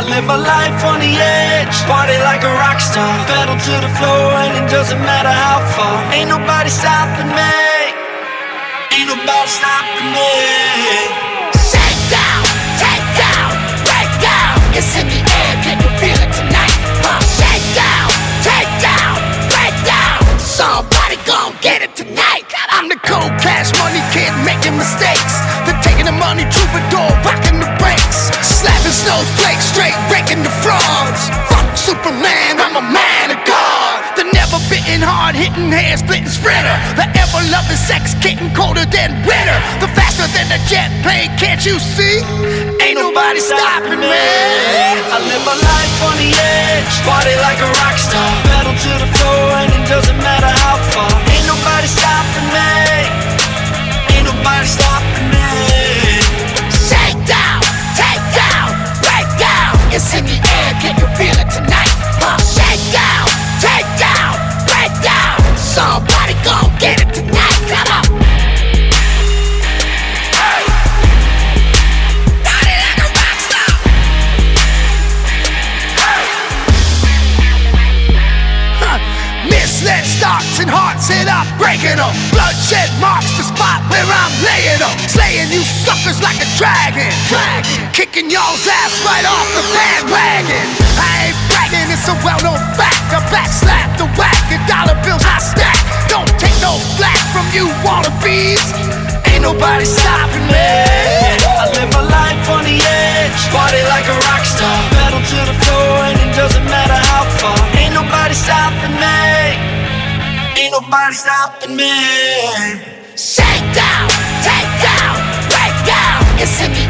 live my life on the edge, party like a rock star. Pedal to the floor and it doesn't matter how far. Ain't nobody stopping me. Ain't nobody stopping me. Shake down, take down, break down. It's in the air, can you feel it tonight? Shake down, take down, break down. Somebody gon' get it tonight. I'm the cold cash money kid making mistakes. Then taking the money troubadour, rocking the brakes. Slapping snowflakes, straight breaking the frauds. Fuck Superman, I'm a man of God. The never bitten, hard hitting, hair splitting sprinter. The ever loving sex getting colder than winter. The faster than a jet plane, can't you see? Ain't nobody stopping me. I live my life on the edge, party like a rock star. Pedal to the floor and it doesn't matter how far. Ain't nobody stopping me. Ain't nobody stopping me. Shake down, take down, break down. It's in the air, can you feel it tonight? Shake down, take down, break down. Somebody gon' get it tonight. Come on. Hey. Party like a rock star. Hey. Misled starts and hearts hit up, breaking them. Bloodshed marks the spot where I'm laying them. Slaying you suckers like a dragon. Kicking y'all's ass right off the bandwagon. I ain't bragging, it's a well-known fact. I backslap the whack and dollar bills I stack. Don't take no flack from you wannabes. Ain't nobody stopping me. I live my life on the edge, party like a rock star. Pedal to the floor and it doesn't matter how far. Ain't nobody stopping me. Ain't nobody stopping me. Shake down, take down, break down. It's in the